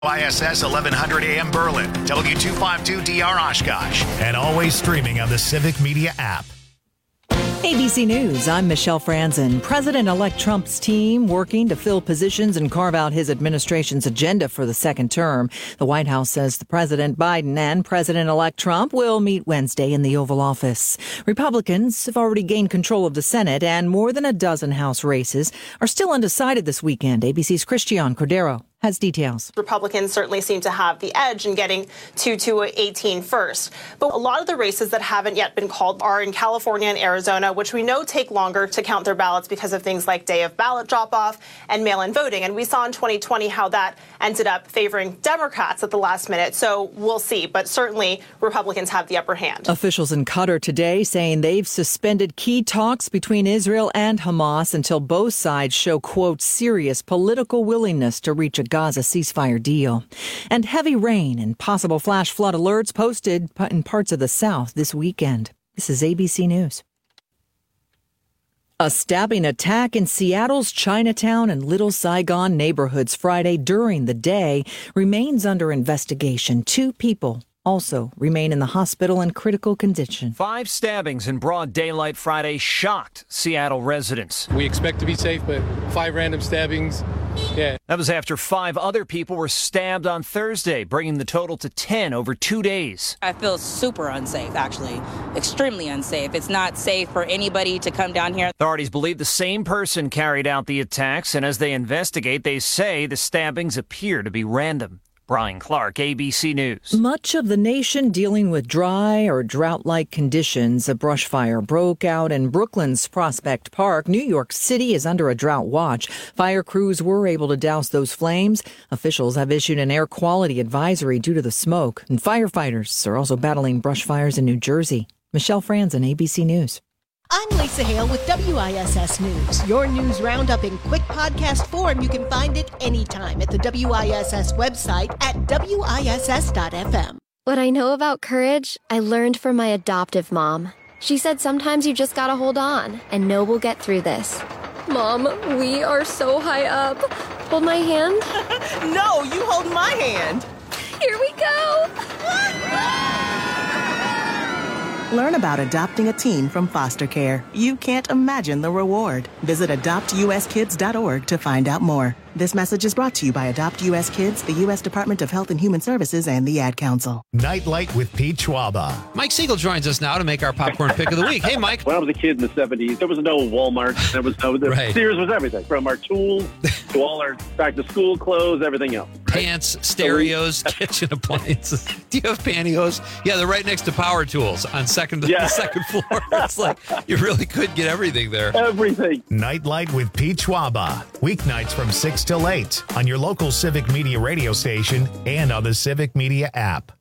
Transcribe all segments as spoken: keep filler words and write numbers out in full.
I S S eleven hundred A M Berlin, W two fifty-two D R Oshkosh, and always streaming on the Civic Media app. A B C News, I'm Michelle Franzen. President-elect Trump's team working to fill positions and carve out his administration's agenda for the second term. The White House says the President Biden and President-elect Trump will meet Wednesday in the Oval Office. Republicans have already gained control of the Senate, and more than a dozen House races are still undecided this weekend. A B C's Christian Cordero has details. Republicans certainly seem to have the edge in getting to two eighteen first. But a lot of the races that haven't yet been called are in California and Arizona, which we know take longer to count their ballots because of things like day of ballot drop-off and mail-in voting. And we saw in twenty twenty how that ended up favoring Democrats at the last minute. So we'll see. But certainly Republicans have the upper hand. Officials in Qatar today saying they've suspended key talks between Israel and Hamas until both sides show, quote, serious political willingness to reach a Gaza ceasefire deal. And heavy rain and possible flash flood alerts posted in parts of the South this weekend. This is A B C News. A stabbing attack in Seattle's Chinatown and Little Saigon neighborhoods Friday during the day remains under investigation. Two people also remain in the hospital in critical condition. Five stabbings in broad daylight Friday shocked Seattle residents. We expect to be safe, but five random stabbings, yeah. That was after five other people were stabbed on Thursday, bringing the total to ten over two days. I feel super unsafe, actually. Extremely unsafe. It's not safe for anybody to come down here. Authorities believe the same person carried out the attacks, and as they investigate, they say the stabbings appear to be random. Brian Clark, A B C News. Much of the nation dealing with dry or drought-like conditions. A brush fire broke out in Brooklyn's Prospect Park. New York City is under a drought watch. Fire crews were able to douse those flames. Officials have issued an air quality advisory due to the smoke. And firefighters are also battling brush fires in New Jersey. Michelle Franzen, A B C News. I'm Lisa Hale with W I S S News. Your news roundup in quick podcast form. You can find it anytime at the W I S S website at W I S S dot F M. What I know about courage, I learned from my adoptive mom. She said sometimes you just gotta hold on and know we'll get through this. Mom, we are so high up. Hold my hand. No, you hold my hand. Here we go. Learn about adopting a teen from foster care. You can't imagine the reward. Visit adopt U S kids dot org to find out more. This message is brought to you by Adopt U S Kids, the U S Department of Health and Human Services, and the Ad Council. Nightlight with Pete Schwaba. Mike Siegel joins us now to make our popcorn pick of the week. Hey, Mike. When I was a kid in the seventies, there was no Walmart. There was no, right. Sears was everything, from our tools to all our back-to-school clothes, everything else. Pants, stereos, kitchen appliances. Do you have pantyhose? Yeah, they're right next to power tools on second, yeah. the second floor. It's like you really could get everything there. Everything. Nightlight with Pete Schwaba. Weeknights from six till eight on your local Civic Media radio station and on the Civic Media app.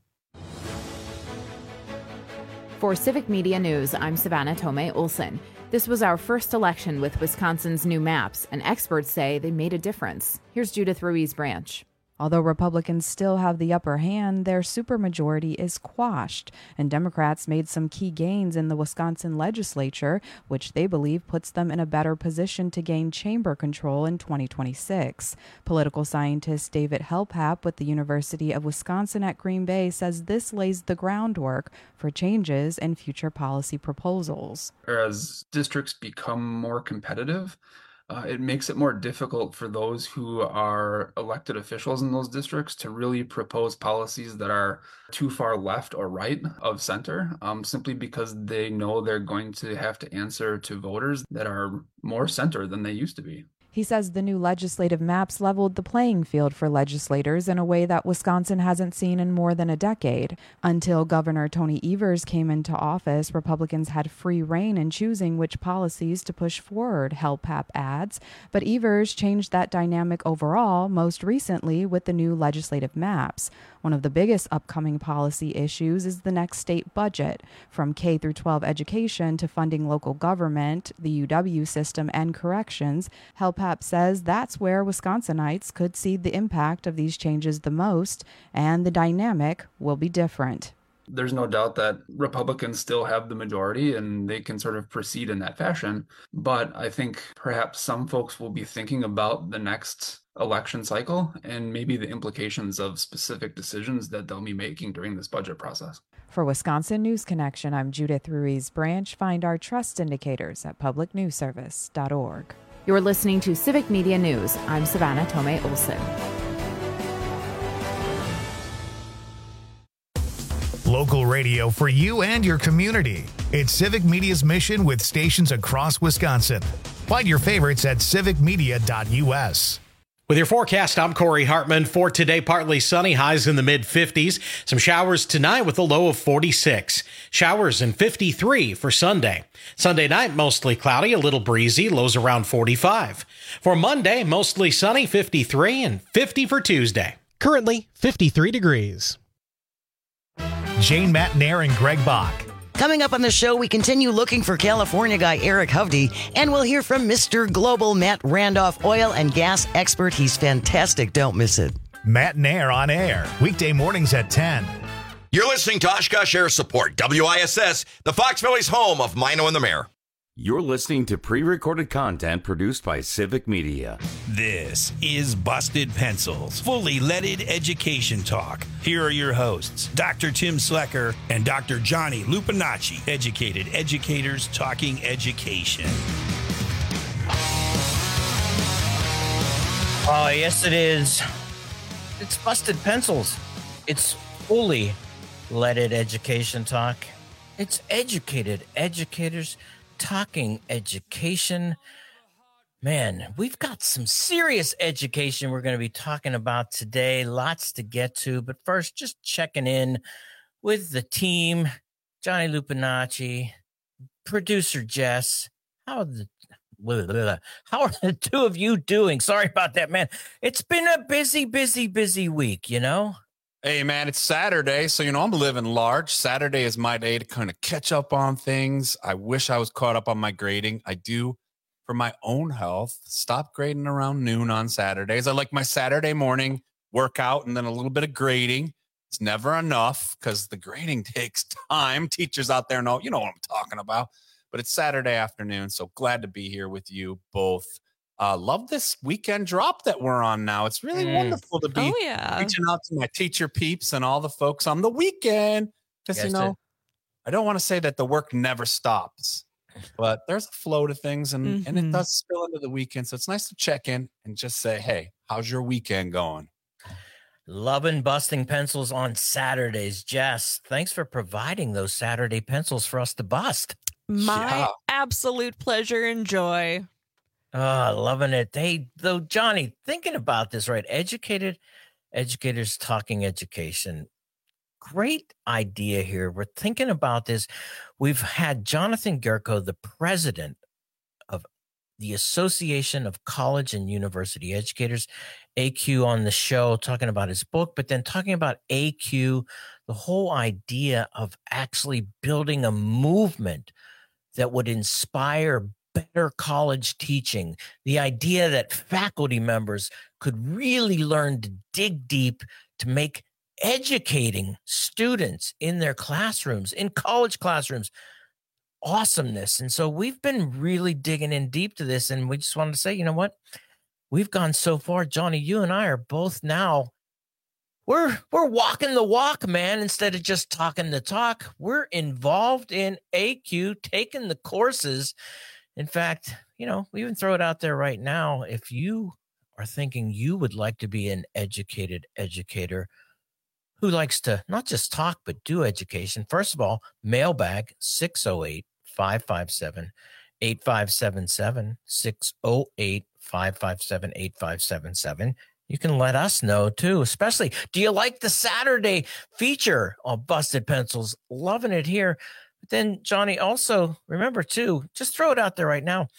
For Civic Media News, I'm Savannah Tomei Olson. This was our first election with Wisconsin's new maps, and experts say they made a difference. Here's Judith Ruiz Branch. Although Republicans still have the upper hand, their supermajority is quashed, and Democrats made some key gains in the Wisconsin legislature, which they believe puts them in a better position to gain chamber control in twenty twenty-six. Political scientist David Helpap with the University of Wisconsin at Green Bay says this lays the groundwork for changes in future policy proposals. As districts become more competitive, Uh, it makes it more difficult for those who are elected officials in those districts to really propose policies that are too far left or right of center, um, simply because they know they're going to have to answer to voters that are more center than they used to be. He says the new legislative maps leveled the playing field for legislators in a way that Wisconsin hasn't seen in more than a decade. Until Governor Tony Evers came into office, Republicans had free rein in choosing which policies to push forward, Helpap adds. But Evers changed that dynamic overall, most recently with the new legislative maps. One of the biggest upcoming policy issues is the next state budget. From K through twelve education to funding local government, the U W system, and corrections, Helpap says that's where Wisconsinites could see the impact of these changes the most, and the dynamic will be different. There's no doubt that Republicans still have the majority and they can sort of proceed in that fashion. But I think perhaps some folks will be thinking about the next election cycle and maybe the implications of specific decisions that they'll be making during this budget process. For Wisconsin News Connection, I'm Judith Ruiz Branch. Find our trust indicators at public news service dot org. You're listening to Civic Media News. I'm Savannah Tomei Olson. Local radio for you and your community. It's Civic Media's mission with stations across Wisconsin. Find your favorites at civic media dot u s. With your forecast, I'm Corey Hartman. For today, partly sunny, highs in the mid fifties. Some showers tonight with a low of forty-six. Showers in fifty-three for Sunday. Sunday night, mostly cloudy, a little breezy, lows around forty-five. For Monday, mostly sunny, fifty-three, and fifty for Tuesday. Currently, fifty-three degrees. Jane Matnair and Greg Bach. Coming up on the show, we continue looking for California guy Eric Hovde, and we'll hear from Mister Global Matt Randolph, oil and gas expert. He's fantastic. Don't miss it. Matnair on air, weekday mornings at ten. You're listening to Oshkosh Air Support, W I S S, the Fox Valley's home of Mino and the Mayor. You're listening to pre-recorded content produced by Civic Media. This is Busted Pencils, fully leaded education talk. Here are your hosts, Doctor Tim Slecker and Doctor Johnny Lupinacci, educated educators talking education. Oh, yes, it is. It's Busted Pencils. It's fully leaded education talk. It's educated educators talking education. Man, we've got some serious education we're going to be talking about today. Lots to get to. But first, just checking in with the team. Johnny Lupinacci, producer Jess. How are the, blah, blah, blah. How are the two of you doing? Sorry about that, man. It's been a busy, busy, busy week, you know? Hey, man, it's Saturday, so, you know, I'm living large. Saturday is my day to kind of catch up on things. I wish I was caught up on my grading. I do, for my own health, stop grading around noon on Saturdays. I like my Saturday morning workout and then a little bit of grading. It's never enough because the grading takes time. Teachers out there know, you know what I'm talking about. But it's Saturday afternoon, so glad to be here with you both. Uh, love this weekend drop that we're on now. It's really mm. wonderful to be oh, yeah. reaching out to my teacher peeps and all the folks on the weekend. Because, yes, you know, it. I don't want to say that the work never stops, but there's a flow to things and, mm-hmm. and it does spill into the weekend. So it's nice to check in and just say, hey, how's your weekend going? Loving busting pencils on Saturdays. Jess, thanks for providing those Saturday pencils for us to bust. My yeah. absolute pleasure and joy. Oh, loving it. Hey, though, Johnny, thinking about this, right? Educated educators talking education. Great idea here. We're thinking about this. We've had Jonathan Gerko, the president of the Association of College and University Educators, A Q, on the show, talking about his book, but then talking about A Q, the whole idea of actually building a movement that would inspire better college teaching, the idea that faculty members could really learn to dig deep to make educating students in their classrooms, in college classrooms, awesomeness. And so we've been really digging in deep to this, and we just wanted to say, you know what? We've gone so far. Johnny, you and I are both now, we're we're walking the walk, man. Instead of just talking the talk, we're involved in A Q, taking the courses. In fact, you know, we even throw it out there right now. If you are thinking you would like to be an educated educator who likes to not just talk, but do education, first of all, mailbag six oh eight, five five seven, eight five seven seven, six oh eight, five five seven, eight five seven seven. You can let us know, too, especially, do you like the Saturday feature on Busted Pencils? Loving it here. But then, Johnny, also remember, too, just throw it out there right now.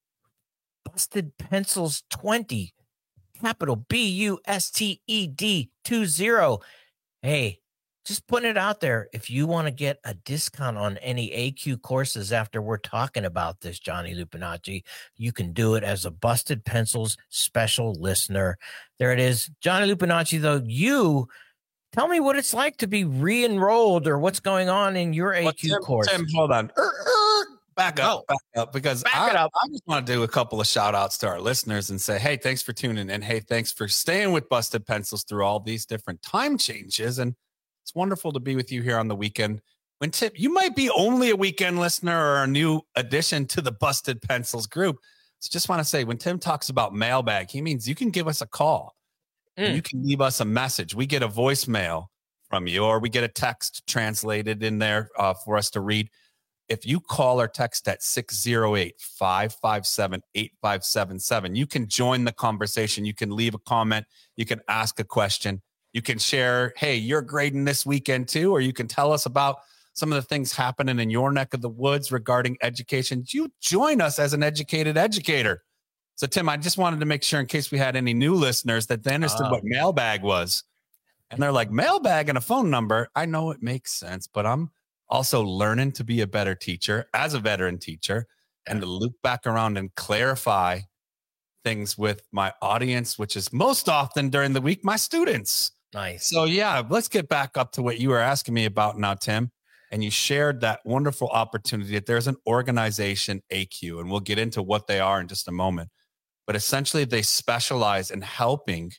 Busted Pencils twenty, capital B U S T E D two zero. Hey, just putting it out there. If you want to get a discount on any A Q courses after we're talking about this, Johnny Lupinacci, you can do it as a Busted Pencils special listener. There it is. Johnny Lupinacci, though, you... tell me what it's like to be re-enrolled or what's going on in your A Q well, Tim, course. Tim, hold on. Er, er, back up, Oh. back up, because Back I, it up. I just want to do a couple of shout outs to our listeners and say, hey, thanks for tuning in. Hey, thanks for staying with Busted Pencils through all these different time changes. And it's wonderful to be with you here on the weekend. When Tim, you might be only a weekend listener or a new addition to the Busted Pencils group. So just want to say, when Tim talks about mailbag, he means you can give us a call. And you can leave us a message. We get a voicemail from you, or we get a text translated in there uh, for us to read. If you call or text at six oh eight, five five seven, eight five seven seven, you can join the conversation. You can leave a comment. You can ask a question. You can share, hey, you're grading this weekend too, or you can tell us about some of the things happening in your neck of the woods regarding education. You join us as an educated educator. So, Tim, I just wanted to make sure, in case we had any new listeners, that they understood Oh. what mailbag was. And they're like, mailbag and a phone number. I know it makes sense, but I'm also learning to be a better teacher as a veteran teacher and to loop back around and clarify things with my audience, which is most often during the week, my students. Nice. So, yeah, let's get back up to what you were asking me about now, Tim. And you shared that wonderful opportunity that there's an organization, A Q, and we'll get into what they are in just a moment. But essentially, they specialize in helping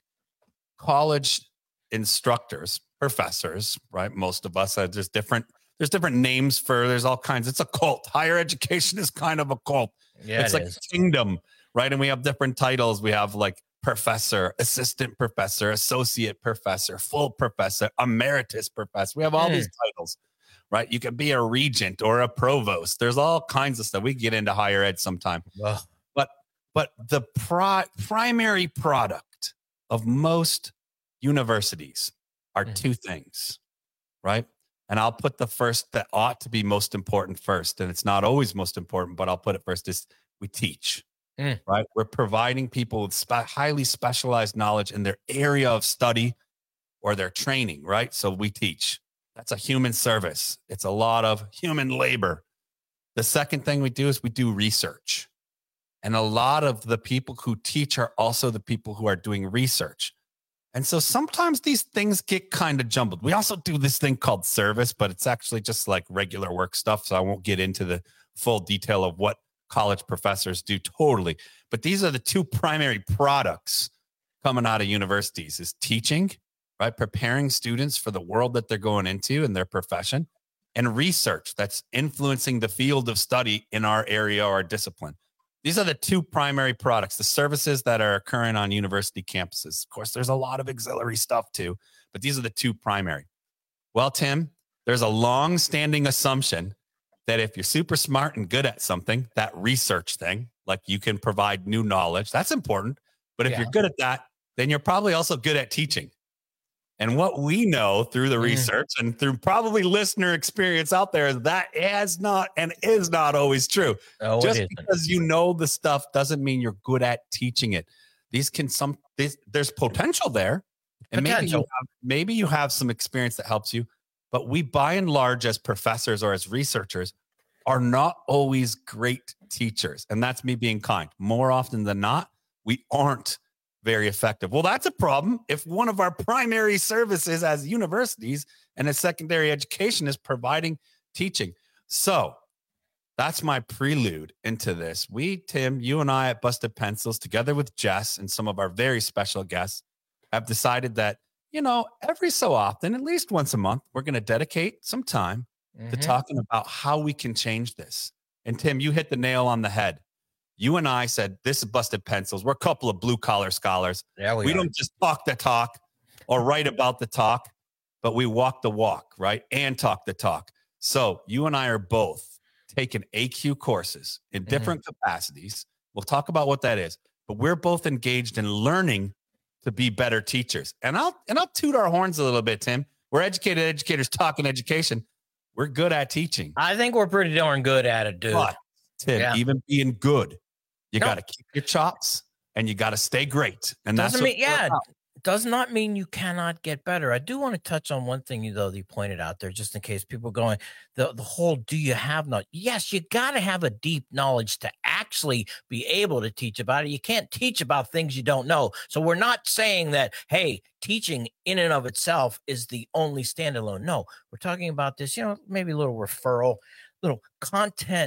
college instructors, professors, right? Most of us are just different. There's different names for, there's all kinds. It's a cult. Higher education is kind of a cult. Yeah, it's it like is. a kingdom, right? And we have different titles. We have like professor, assistant professor, associate professor, full professor, emeritus professor. We have all Mm. these titles, right? You could be a regent or a provost. There's all kinds of stuff. We can get into higher ed sometime. Ugh. But but the pri- primary product of most universities are two things, right? And I'll put the first that ought to be most important first. And it's not always most important, but I'll put it first is we teach, Mm. right? We're providing people with spe- highly specialized knowledge in their area of study or their training, right? So we teach. That's a human service. It's a lot of human labor. The second thing we do is we do research. And a lot of the people who teach are also the people who are doing research. And so sometimes these things get kind of jumbled. We also do this thing called service, but it's actually just like regular work stuff. So I won't get into the full detail of what college professors do totally. But these are the two primary products coming out of universities is teaching, right? Preparing students for the world that they're going into in their profession, and research that's influencing the field of study in our area or discipline. These are the two primary products, the services that are occurring on university campuses. Of course, there's a lot of auxiliary stuff too, but these are the two primary. Well, Tim, there's a long-standing assumption that if you're super smart and good at something, that research thing, like you can provide new knowledge, that's important. But if Yeah. you're good at that, then you're probably also good at teaching. And what we know through the Mm. research and through probably listener experience out there is that has not and is not always true. No, it Just isn't. because you know the stuff doesn't mean you're good at teaching it. These can some this, there's potential there, and maybe you Potential. have, maybe you have some experience that helps you. But we, by and large, as professors or as researchers, are not always great teachers, and that's me being kind. More often than not, we aren't very effective. Well, that's a problem if one of our primary services as universities and as secondary education is providing teaching. So that's my prelude into this. We, Tim, you and I at Busted Pencils, together with Jess and some of our very special guests, have decided that, you know, every so often, at least once a month, we're going to dedicate some time to Mhm. talking about how we can change this. And Tim, you hit the nail on the head. You and I said, this is Busted Pencils. We're a couple of blue collar scholars. Yeah, we we are. don't just talk the talk or write about the talk, but we walk the walk, right? And talk the talk. So you and I are both taking A Q courses in different capacities. We'll talk about what that is, but we're both engaged in learning to be better teachers. And I'll and I'll toot our horns a little bit, Tim. We're educated educators talking education. We're good at teaching. I think we're pretty darn good at it, dude. But Tim, Yeah. even being good, you No. got to keep your chops and you got to stay great. And that's Doesn't what mean, we're yeah, about. does not mean you cannot get better. I do want to touch on one thing, though, that you pointed out there, just in case people are going, the, the whole do you have knowledge? Yes, you got to have a deep knowledge to actually be able to teach about it. You can't teach about things you don't know. So we're not saying that, hey, teaching in and of itself is the only standalone. No, we're talking about this, you know, maybe a little referral, little content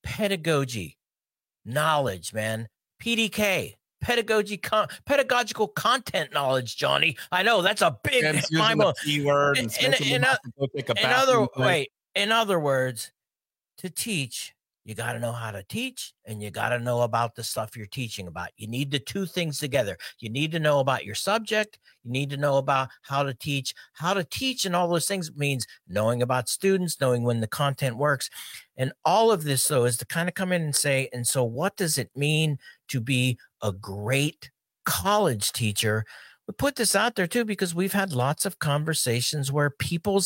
pedagogy, knowledge, man. P D K, pedagogy, con- pedagogical content knowledge, Johnny. I know that's a big Bible. Keyword and in, in, in, in other wait, in other words, to teach, you got to know how to teach, and you got to know about the stuff you're teaching about. You need the two things together. You need to know about your subject. You need to know about how to teach. How to teach and all those things means knowing about students, knowing when the content works. And all of this, though, is to kind of come in and say, and so what does it mean to be a great college teacher? We put this out there, too, because we've had lots of conversations where people's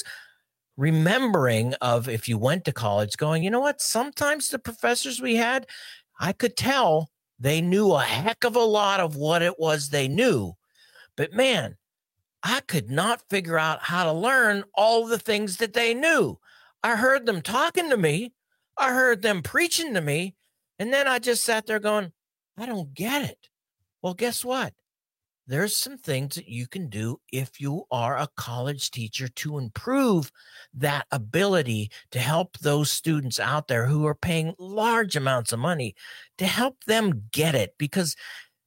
remembering of, if you went to college, going, you know what, sometimes the professors we had, I could tell they knew a heck of a lot of what it was they knew. But man, I could not figure out how to learn all the things that they knew. I heard them talking to me. I heard them preaching to me. And then I just sat there going, I don't get it. Well, guess what? There's some things that you can do if you are a college teacher to improve that ability to help those students out there who are paying large amounts of money, to help them get it. Because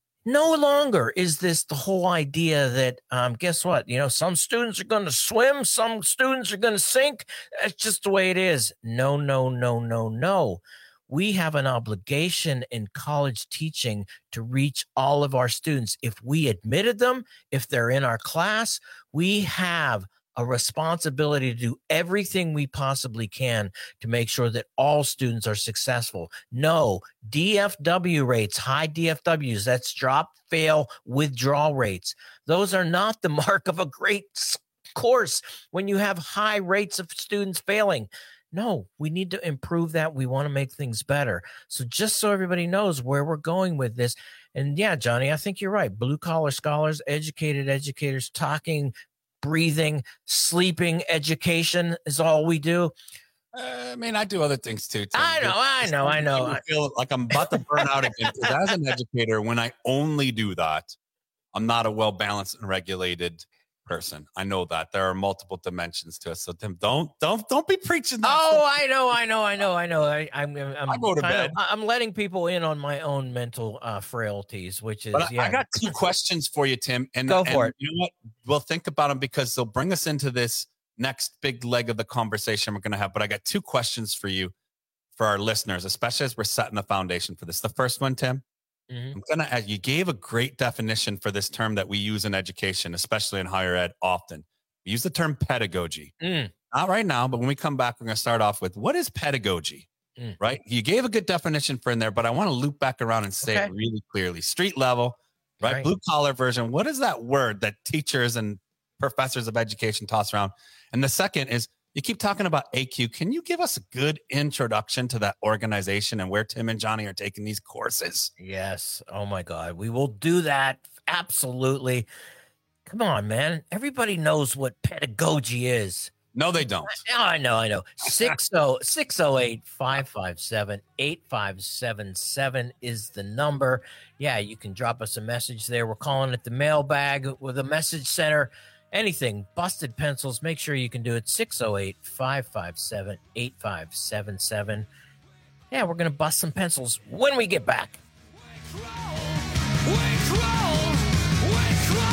no longer is this the whole idea that, um, guess what? You know, some students are going to swim, some students are going to sink. That's just the way it is. No, no, no, no, no. We have an obligation in college teaching to reach all of our students. If we admitted them, if they're in our class, we have a responsibility to do everything we possibly can to make sure that all students are successful. No, D F W rates, high D F Ws, that's drop, fail, withdrawal rates. Those are not the mark of a great course when you have high rates of students failing. No, we need to improve that. We want to make things better. So just so everybody knows where we're going with this. And yeah, Johnny, I think you're right. Blue collar scholars, educated educators, talking, breathing, sleeping education is all we do. Uh, I mean, I do other things too. Tim. I know, I know, I know. I feel like I'm about to burn out again. Because as an educator, when I only do that, I'm not a well-balanced and regulated person. I know that there are multiple dimensions to it. So Tim, don't don't don't be preaching that. Oh, stuff. I know, I know, I know, I know. I, I'm I'm I go to bed. Of, I'm letting people in on my own mental uh, frailties, which is. But yeah. I got two questions for you, Tim. And go for and it. You know what? We'll think about them because they'll bring us into this next big leg of the conversation we're going to have. But I got two questions for you, for our listeners, especially as we're setting the foundation for this. The first one, Tim. Mm-hmm. I'm gonna add, you gave a great definition for this term that we use in education, especially in higher ed often. We use the term pedagogy. Mm. Not right now, but when we come back, we're going to start off with what is pedagogy, mm. right? You gave a good definition for in there, but I want to loop back around and say okay. it really clearly. Street level, right? right? Blue collar version. What is that word that teachers and professors of education toss around? And the second is, you keep talking about A Q. Can you give us a good introduction to that organization and where Tim and Johnny are taking these courses? Yes. Oh, my God. We will do that. Absolutely. Come on, man. Everybody knows what pedagogy is. No, they don't. I, I know. I know. six oh eight, five five seven, eight five seven seven is the number. Yeah, you can drop us a message there. We're calling it the mailbag with a message center. Anything, busted pencils, make sure you can do it. six oh eight, five five seven, eight five seven seven. Yeah, we're going to bust some pencils when we get back. We crawl, we crawl, we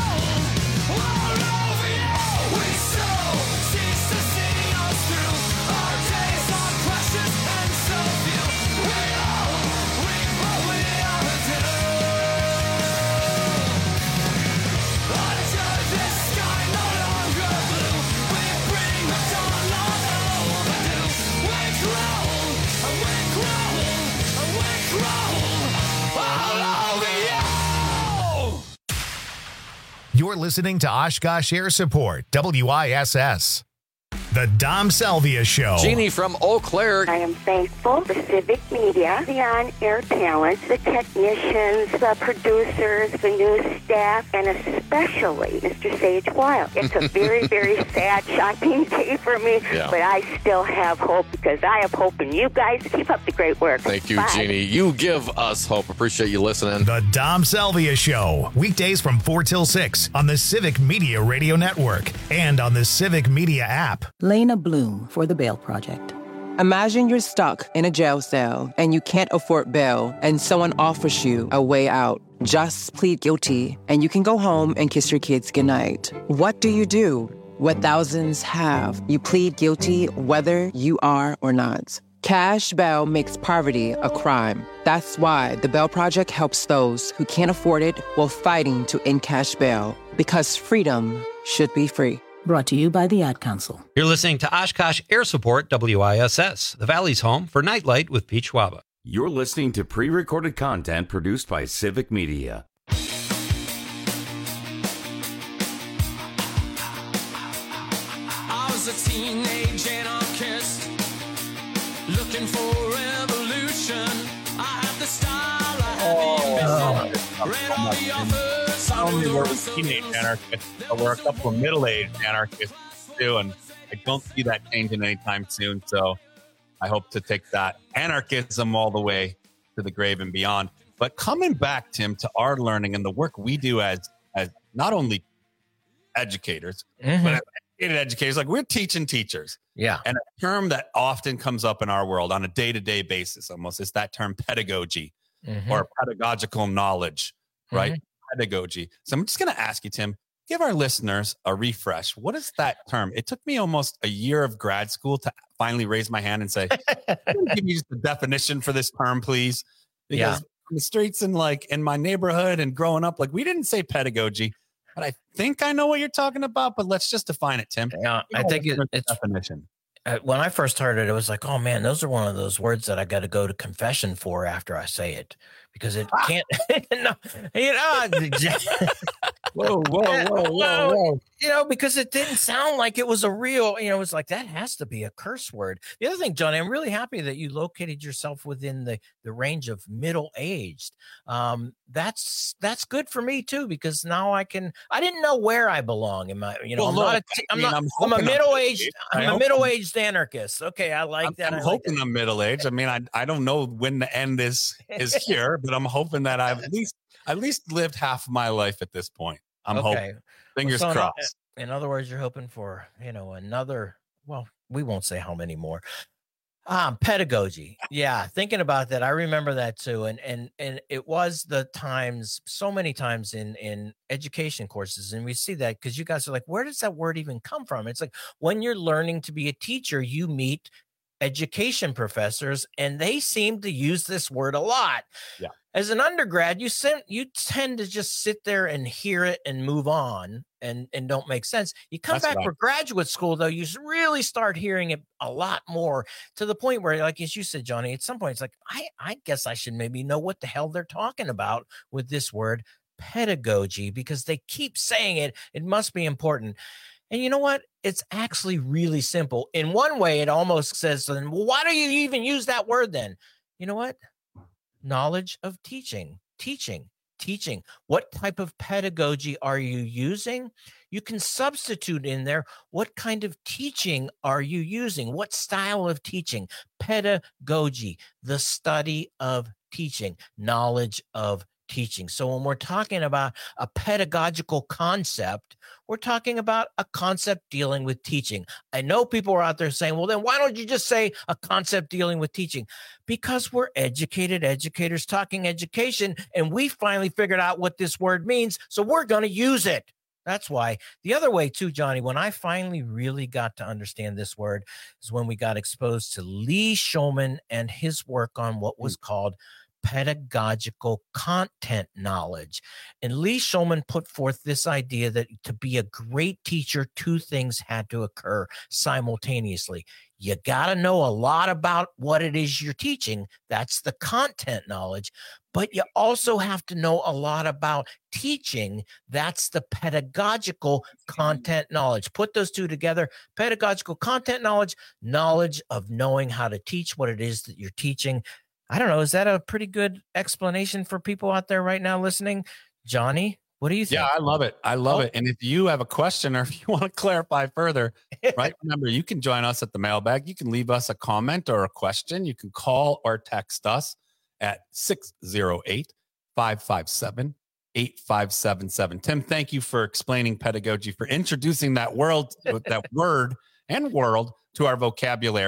crawl all over you. We so cease to see us through. Our days are precious and so few. We all reap what we ought to do. Under this sky no longer blue, we bring the dawn long overdue. We crawl, and we crawl, and we crawl all over you. You're listening to Oshkosh Air Support, W I S S. The Dom Salvia Show. Jeannie from Eau Claire. I am thankful for Civic Media, the on-air talent, the technicians, the producers, the news staff, and especially Mister Sage Wild. It's a very, very sad, shocking day for me, yeah. but I still have hope because I have hope in you guys. Keep up the great work. Thank you, Bye. Jeannie. You give us hope. Appreciate you listening. The Dom Salvia Show. Weekdays from four till six on the Civic Media Radio Network and on the Civic Media app. Lena Bloom for the Bail Project. Imagine you're stuck in a jail cell and you can't afford bail and someone offers you a way out. Just plead guilty and you can go home and kiss your kids goodnight. What do you do? What thousands have. You plead guilty whether you are or not. Cash bail makes poverty a crime. That's why the Bail Project helps those who can't afford it while fighting to end cash bail. Because freedom should be free. Brought to you by the Ad Council. You're listening to Oshkosh Air Support W I S S, the Valley's home for Nightlight with Pete Schwaba. You're listening to pre-recorded content produced by Civic Media. I was a teenage anarchist looking for revolution. I have the style, I have the ambition. Read all the authors. Not only were we teenage anarchists, but we're a couple of middle-aged anarchists too, and I don't see that changing anytime soon. So I hope to take that anarchism all the way to the grave and beyond. But coming back, Tim, to our learning and the work we do as as not only educators, Mhm. but as educated educators, like we're teaching teachers. Yeah. And a term that often comes up in our world on a day-to-day basis almost is that term pedagogy Mhm. or pedagogical knowledge, right? Mhm. Pedagogy. So I'm just going to ask you, Tim, give our listeners a refresh. What is that term? It took me almost a year of grad school to finally raise my hand and say, "Can you give me just the definition for this term, please?" Because Yeah. on the streets and like in my neighborhood and growing up, like we didn't say pedagogy, but I think I know what you're talking about. But let's just define it, Tim. Yeah, I Give think our it, listeners it's the definition. uh, when I first heard it, it was like, oh man, those are one of those words that I got to go to confession for after I say it because it can't. no, you know, whoa, whoa, whoa, whoa, whoa. You know, because it didn't sound like it was a real. You know, it was like that has to be a curse word. The other thing, Johnny, I'm really happy that you located yourself within the the range of middle aged. Um, that's that's good for me too because now I can. I didn't know where I belong in my. You know, Well, I'm look, not. A t- I I'm mean, not. I'm I'm, a hoping I'm middle aged. middle-aged. I I'm a hope middle aged anarchist. Okay, I like I'm, that. I'm I like hoping I'm middle aged. I mean, I I don't know when the end is is here, but I'm hoping that I've at least at least lived half of my life at this point. I'm Okay. hoping. Fingers So in- crossed. In other words, you're hoping for, you know, another, well, we won't say how many more. Um, pedagogy. Yeah, thinking about that, I remember that too. And and and it was the times, so many times in in education courses, and we see that because you guys are like, where does that word even come from? It's like when you're learning to be a teacher, you meet education professors, and they seem to use this word a lot. Yeah. As an undergrad, you sent you tend to just sit there and hear it and move on and, and don't make sense. You come That's back right. for graduate school, though, you s- really start hearing it a lot more to the point where, like as you said, Johnny, at some point it's like, I, I guess I should maybe know what the hell they're talking about with this word pedagogy because they keep saying it. It must be important. And you know what? It's actually really simple. In one way, it almost says, then, well, why do you even use that word then? You know what? Knowledge of teaching, teaching, teaching. What type of pedagogy are you using? You can substitute in there. What kind of teaching are you using? What style of teaching? Pedagogy, the study of teaching, knowledge of teaching. So when we're talking about a pedagogical concept, we're talking about a concept dealing with teaching. I know people are out there saying, well, then why don't you just say a concept dealing with teaching? Because we're educated educators talking education, and we finally figured out what this word means, so we're going to use it. That's why. The other way too, Johnny, when I finally really got to understand this word is when we got exposed to Lee Shulman and his work on what was called pedagogical content knowledge. And Lee Shulman put forth this idea that to be a great teacher, two things had to occur simultaneously. You got to know a lot about what it is you're teaching. That's the content knowledge. But you also have to know a lot about teaching. That's the pedagogical content knowledge. Put those two together, pedagogical content knowledge, knowledge of knowing how to teach what it is that you're teaching. I don't know. Is that a pretty good explanation for people out there right now listening? Johnny, what do you think? Yeah, I love it. I love Oh. it. And if you have a question or if you want to clarify further, right, remember, you can join us at the mailbag. You can leave us a comment or a question. You can call or text us at six oh eight, five five seven, eight five seven seven. Tim, thank you for explaining pedagogy, for introducing that world, that word and world to our vocabulary.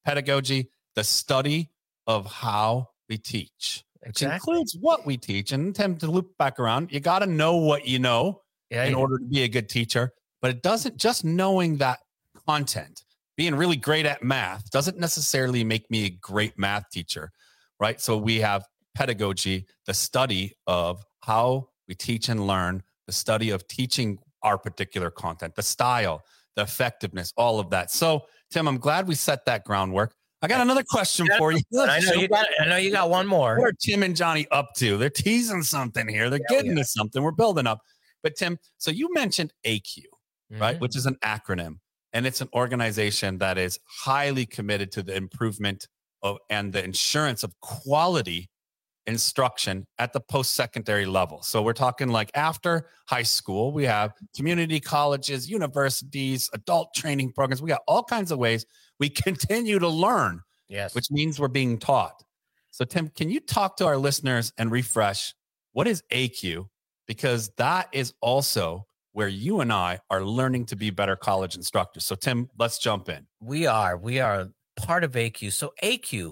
pedagogy, the study of how we teach, which Exactly. includes what we teach. And Tim, to loop back around, you got to know what you know Yeah, in you- order to be a good teacher. But it doesn't just knowing that content, being really great at math doesn't necessarily make me a great math teacher, right? So we have pedagogy, the study of how we teach and learn, the study of teaching our particular content, the style, the effectiveness, all of that. So, Tim, I'm glad we set that groundwork. I got another question for you. I know you got. I know you got one more. What are Tim and Johnny up to? They're teasing something here. They're Yeah, getting yeah. to something. We're building up. But Tim, so you mentioned A Q, right? Mhm. Which is an acronym, and it's an organization that is highly committed to the improvement of and the insurance of quality instruction at the post-secondary level. So we're talking like after high school, we have community colleges, universities, adult training programs. We got all kinds of ways we continue to learn, Yes. which means we're being taught. So Tim, can you talk to our listeners and refresh what is A Q? Because that is also where you and I are learning to be better college instructors. So Tim, let's jump in. We are. We are part of A Q. So A Q,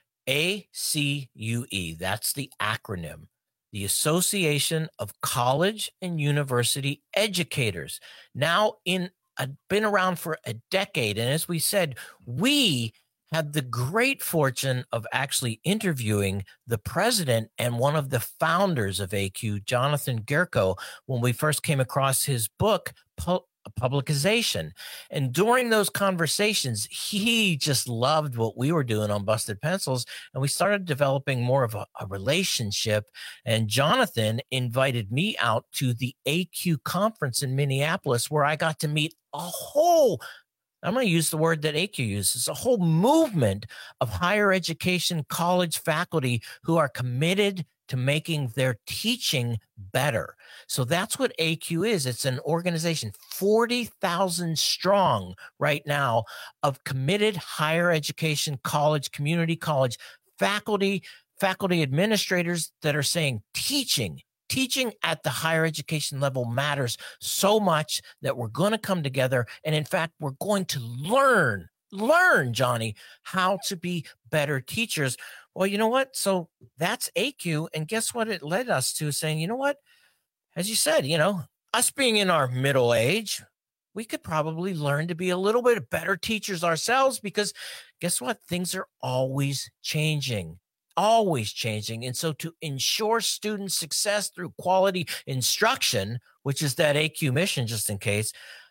A C U E, that's the acronym, the Association of College and University Educators. Now in uh, been around for a decade. And as we said, we had the great fortune of actually interviewing the president and one of the founders of A Q, Jonathan Gerko, when we first came across his book, Pu- Publicization. And during those conversations, he just loved what we were doing on Busted Pencils. And we started developing more of a, a relationship. And Jonathan invited me out to the A Q conference in Minneapolis, where I got to meet a whole I'm going to use the word that A Q uses, a whole movement of higher education college faculty who are committed to making their teaching better. So that's what A Q is. It's an organization, forty thousand strong right now, of committed higher education college, community college faculty, faculty administrators that are saying teaching Teaching at the higher education level matters so much that we're going to come together. And in fact, we're going to learn, learn, Johnny, how to be better teachers. Well, you know what? So that's A Q. And guess what it led us to, saying, you know what? As you said, you know, us being in our middle age, we could probably learn to be a little bit better teachers ourselves, because guess what? Things are always changing. Always changing. And so to ensure student success through quality instruction, which is that A Q mission, just in case,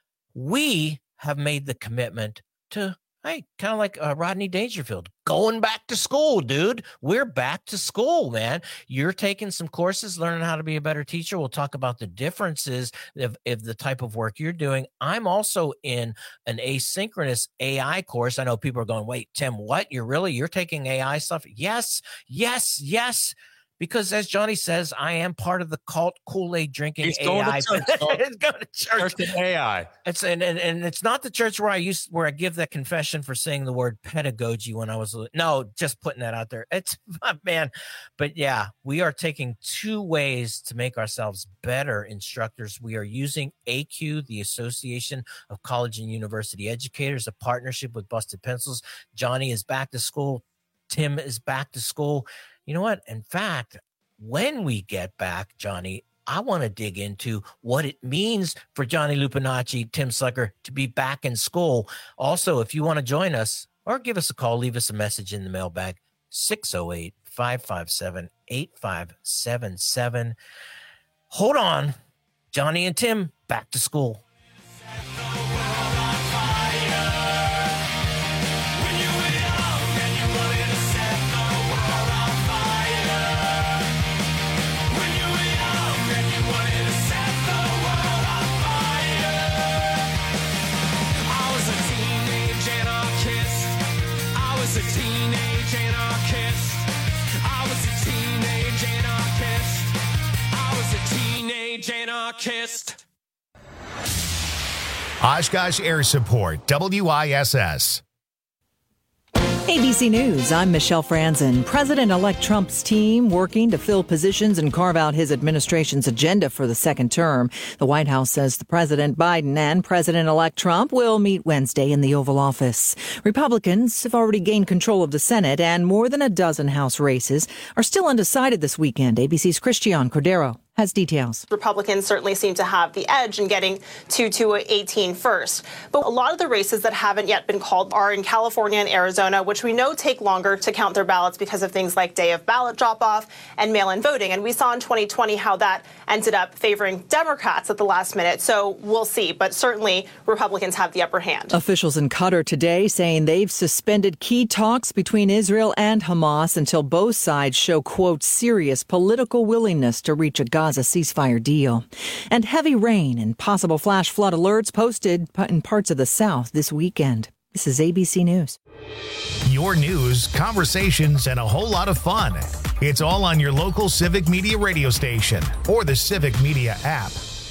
we have made the commitment to, hey, kind of like uh, Rodney Dangerfield, going back to school, dude. We're back to school, man. You're taking some courses, learning how to be a better teacher. We'll talk about the differences of, of the type of work you're doing. I'm also in an asynchronous A I course. I know people are going, wait, Tim, what? You're really, you're taking A I stuff? Yes, yes, yes. Because as Johnny says, I am part of the cult Kool-Aid drinking He's A I. going to church. He's going to church. Church and A I. It's and, and and it's not the church where I used where I give that confession for saying the word pedagogy when I was no, just putting that out there. It's man, but yeah, we are taking two ways to make ourselves better instructors. We are using A Q, the Association of College and University Educators, a partnership with Busted Pencils. Johnny is back to school. Tim is back to school. You know what? In fact, when we get back, Johnny, I want to dig into what it means for Johnny Lupinacci, Tim Slucker, to be back in school. Also, if you want to join us or give us a call, leave us a message in the mailbag, six oh eight, five five seven, eight five seven seven. Hold on. Johnny and Tim, back to school. A teenage anarchist. I was a teenage anarchist. I was a teenage anarchist. Oshkosh Air Support, W I S S. A B C News, I'm Michelle Franzen. President-elect Trump's team working to fill positions and carve out his administration's agenda for the second term. The White House says the President Biden and President-elect Trump will meet Wednesday in the Oval Office. Republicans have already gained control of the Senate, and more than a dozen House races are still undecided this weekend. A B C's Christian Cordero has details. Republicans certainly seem to have the edge in getting to two eighteen first. But a lot of the races that haven't yet been called are in California and Arizona, which we know take longer to count their ballots because of things like day of ballot drop-off and mail-in voting. And we saw in twenty twenty how that ended up favoring Democrats at the last minute. So we'll see. But certainly Republicans have the upper hand. Officials in Qatar today saying they've suspended key talks between Israel and Hamas until both sides show, quote, serious political willingness to reach a Gaza a ceasefire deal. And heavy rain and possible flash flood alerts posted in parts of the South this weekend. This is A B C News. Your news, conversations, and a whole lot of fun. It's all on your local Civic Media radio station or the Civic Media app.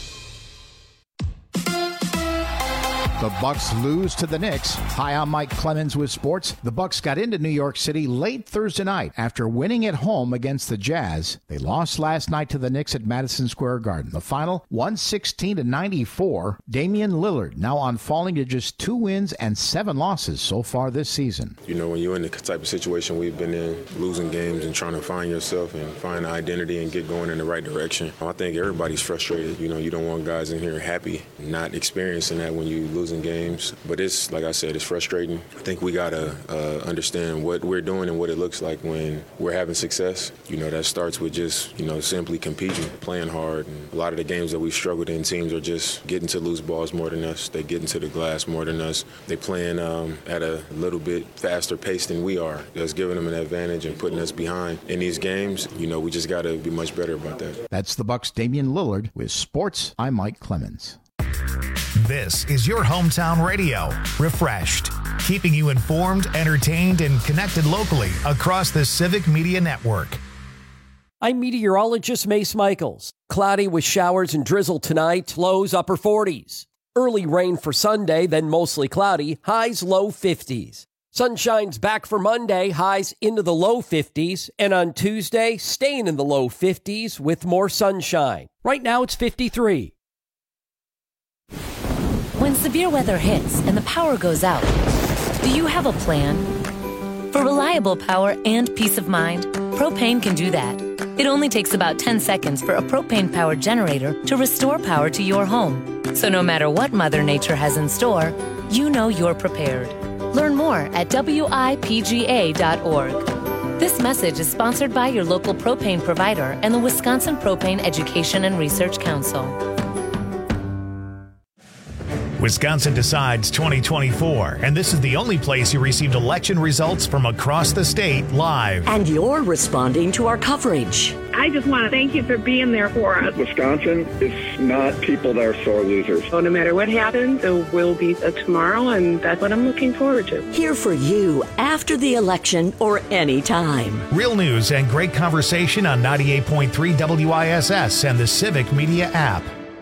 The Bucks lose to the Knicks. Hi, I'm Mike Clemens with sports. The Bucks got into New York City late Thursday night after winning at home against the Jazz. They lost last night to the Knicks at Madison Square Garden. The final, one sixteen to ninety-four. Damian Lillard now on falling to just two wins and seven losses so far this season. You know, when you're in the type of situation we've been in, losing games and trying to find yourself and find identity and get going in the right direction, I think everybody's frustrated. You know, you don't want guys in here happy, not experiencing that when you losing games. But it's, like I said, it's frustrating. I think we got to uh, understand what we're doing and what it looks like when we're having success. You know, that starts with just, you know, simply competing, playing hard. And a lot of the games that we've struggled in, teams are just getting to loose balls more than us. They get into the glass more than us. They playing um, at a little bit faster pace than we are. That's giving them an advantage and putting us behind. In these games, you know, we just got to be much better about that. That's the Bucks' Damian Lillard. With sports, I'm Mike Clemens. This is your hometown radio, refreshed, keeping you informed, entertained, and connected locally across the Civic Media Network. I'm meteorologist Mace Michaels. Cloudy with showers and drizzle tonight, lows upper forties. Early rain for Sunday, then mostly cloudy, highs low fifties. Sunshine's back for Monday, highs into the low fifties. And on Tuesday, staying in the low fifties with more sunshine. Right now it's fifty-three. When severe weather hits and the power goes out, do you have a plan? For reliable power and peace of mind, Propane can do that. It only takes about ten seconds for a propane-powered generator to restore power to your home. So no matter what Mother Nature has in store, you know you're prepared. Learn more at W I P G A dot org. This message is sponsored by your local propane provider and the Wisconsin Propane Education and Research Council. Wisconsin Decides twenty twenty-four, and this is the only place you received election results from across the state live. And you're responding to our coverage. I just want to thank you for being there for us. Wisconsin is not people that are sore losers. So no matter what happens, there will be a tomorrow, and that's what I'm looking forward to. Here for you after the election or any time. Real news and great conversation on ninety-eight point three W I S S and the Civic Media app.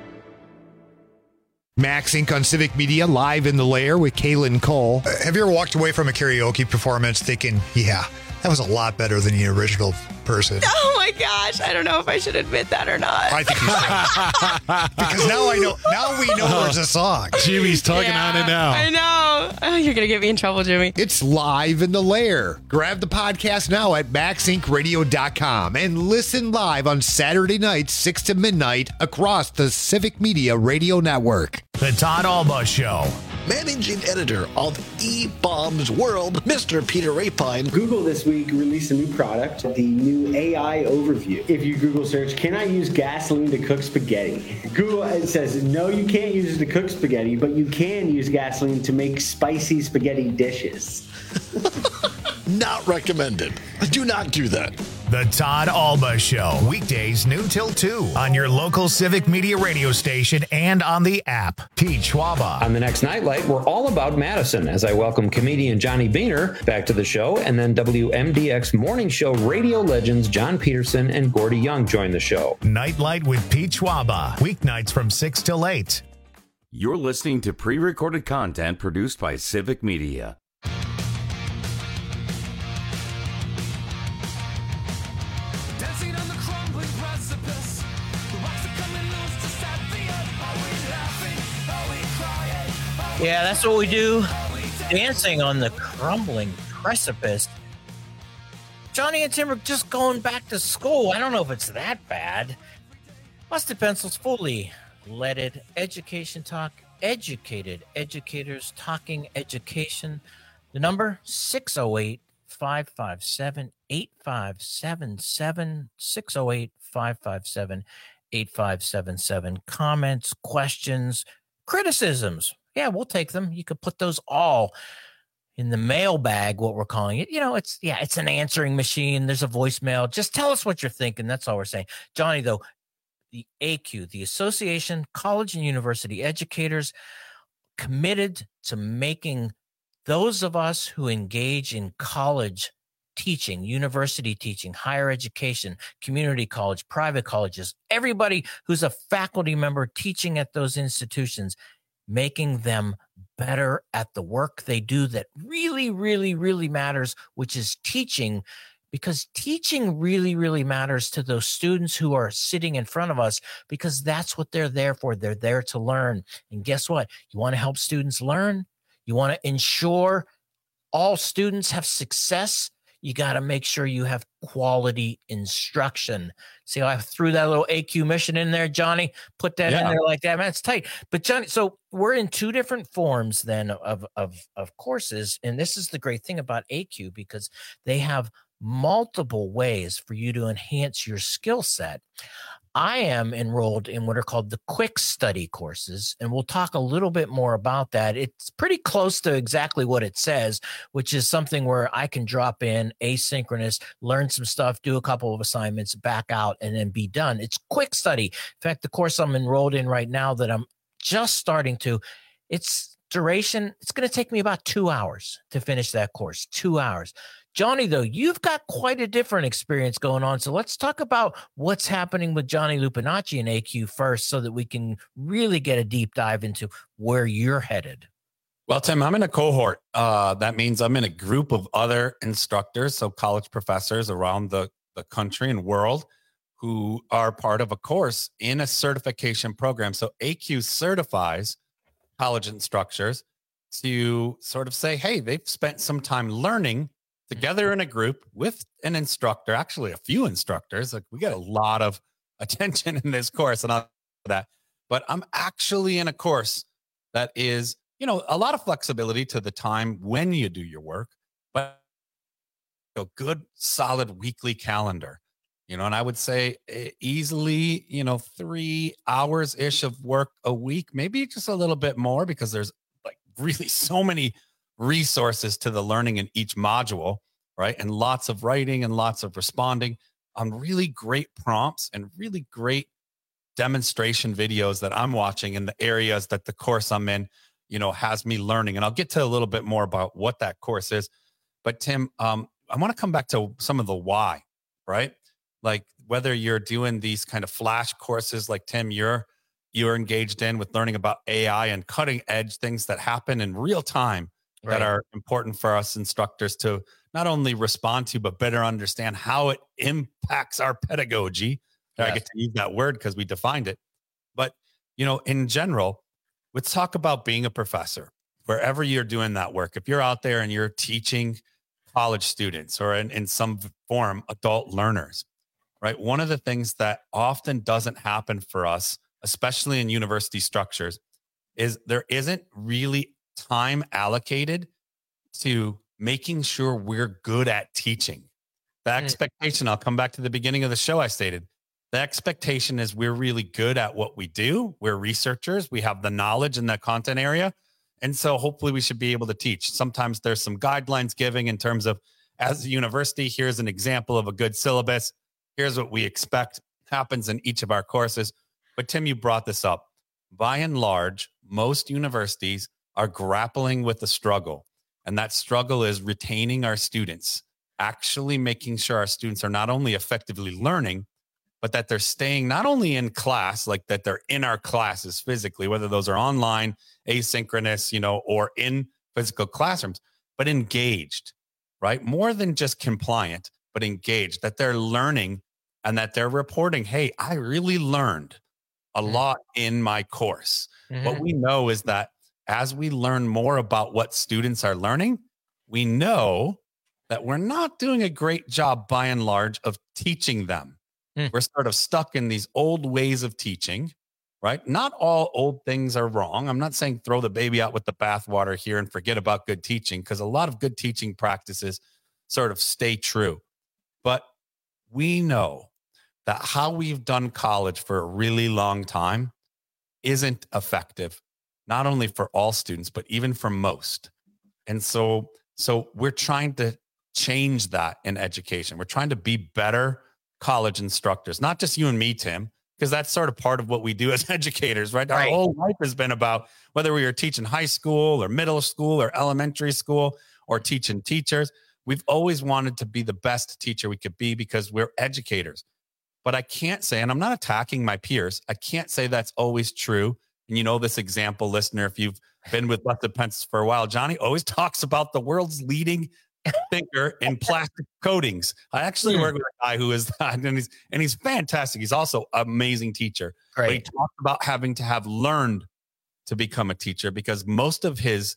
Max Incorporated on Civic Media, live in the lair with Kaylin Cole. Uh, have you ever walked away from a karaoke performance thinking, yeah, that was a lot better than the original person? Oh my gosh, I don't know if I should admit that or not. I think you should. Because now I know, now we know there's a song. Jimmy's talking yeah, on it now. I know. Oh, you're going to get me in trouble, Jimmy. It's live in the lair. Grab the podcast now at max inc radio dot com and listen live on Saturday nights, six to midnight, across the Civic Media Radio Network. The Todd Alba Show. Managing editor of E-Bombs World, Mister Peter Rapine. Google this week released a new product, the new A I overview. If you Google search, can I use gasoline to cook spaghetti? Google it says, no, you can't use it to cook spaghetti, but you can use gasoline to make spicy spaghetti dishes. Not recommended. Do not do that. The Todd Alba Show, weekdays noon till two on your local Civic Media radio station and on the app. Pete Schwaba. On the next Nightlight, we're all about Madison as I welcome comedian Johnny Beaner back to the show, and then W M D X morning show radio legends John Peterson and Gordy Young join the show. Nightlight with Pete Schwaba, weeknights from six till eight. You're listening to pre-recorded content produced by Civic Media. Yeah, that's what we do. Dancing on the crumbling precipice. Johnny and Tim are just going back to school. I don't know if it's that bad. Busted Pencils fully leaded education talk, educated educators talking education. The number six oh eight, five five seven, eight five seven seven, six oh eight, five five seven, eight five seven seven. Comments, questions, criticisms. Yeah, we'll take them. You could put those all in the mailbag, what we're calling it. You know, it's, yeah, it's an answering machine. There's a voicemail. Just tell us what you're thinking. That's all we're saying. Johnny, though, the A Q, the Association College and University Educators, committed to making those of us who engage in college teaching, university teaching, higher education, community college, private colleges, everybody who's a faculty member teaching at those institutions, making them better at the work they do that really, really, really matters, which is teaching, because teaching really, really matters to those students who are sitting in front of us, because that's what they're there for. They're there to learn. And guess what? You want to help students learn? You want to ensure all students have success? You got to make sure you have quality instruction. See how I threw that little A Q mission in there, Johnny? Put that Yeah. in there like that, man. It's tight. But Johnny, so we're in two different forms then of, of, of courses. And this is the great thing about A Q, because they have multiple ways for you to enhance your skill set. I am enrolled in what are called the quick study courses, and we'll talk a little bit more about that. It's pretty close to exactly what it says, which is something where I can drop in asynchronous, learn some stuff, do a couple of assignments, back out, and then be done. It's quick study. In fact, the course I'm enrolled in right now that I'm just starting to, it's duration, it's going to take me about two hours to finish that course, two hours. Johnny, though, you've got quite a different experience going on. So let's talk about what's happening with Johnny Lupinacci and A Q first, so that we can really get a deep dive into where you're headed. Well, Tim, I'm in a cohort. Uh, that means I'm in a group of other instructors, so college professors around the, the country and world who are part of a course in a certification program. So A Q certifies college instructors to sort of say, hey, they've spent some time learning together in a group with an instructor, actually a few instructors. Like, we get a lot of attention in this course and all that, but I'm actually in a course that is, you know, a lot of flexibility to the time when you do your work, but a good solid weekly calendar, you know, and I would say easily, you know, three hours ish of work a week, maybe just a little bit more, because there's like really so many resources to the learning in each module, right? And lots of writing and lots of responding on really great prompts and really great demonstration videos that I'm watching in the areas that the course I'm in, you know, has me learning. And I'll get to a little bit more about what that course is. But Tim, um, I want to come back to some of the why, right? Like, whether you're doing these kind of flash courses like Tim, you're you're engaged in with learning about A I and cutting edge things that happen in real time, Right. that are important for us instructors to not only respond to, but better understand how it impacts our pedagogy. Yes. I get to use that word because we defined it. But, you know, in general, let's talk about being a professor, wherever you're doing that work. If you're out there and you're teaching college students or in, in some form, adult learners, right? One of the things that often doesn't happen for us, especially in university structures, is there isn't really time allocated to making sure we're good at teaching. The expectation, I'll come back to the beginning of the show I stated, the expectation is we're really good at what we do. We're researchers. We have the knowledge in that content area. And so hopefully we should be able to teach. Sometimes there's some guidelines giving in terms of, as a university, here's an example of a good syllabus. Here's what we expect happens in each of our courses. But Tim, you brought this up. By and large, most universities are grappling with a struggle. And that struggle is retaining our students, actually making sure our students are not only effectively learning, but that they're staying not only in class, like that they're in our classes physically, whether those are online, asynchronous, you know, or in physical classrooms, but engaged, right? More than just compliant, but engaged, that they're learning and that they're reporting, hey, I really learned a lot in my course. Mm-hmm. What we know is that as we learn more about what students are learning, we know that we're not doing a great job by and large of teaching them. Mm. We're sort of stuck in these old ways of teaching, right? Not all old things are wrong. I'm not saying throw the baby out with the bathwater here and forget about good teaching, because a lot of good teaching practices sort of stay true. But we know that how we've done college for a really long time isn't effective, not only for all students, but even for most. And so, so we're trying to change that in education. We're trying to be better college instructors, not just you and me, Tim, because that's sort of part of what we do as educators, right? Our Right. whole life has been about whether we were teaching high school or middle school or elementary school or teaching teachers. We've always wanted to be the best teacher we could be because we're educators. But I can't say, and I'm not attacking my peers, I can't say that's always true. And you know this example, listener, if you've been with Busted Pencils for a while, Johnny always talks about the world's leading thinker in plastic coatings. I actually work with a guy who is that, and he's and he's fantastic. He's also an amazing teacher. But he talked about having to have learned to become a teacher because most of his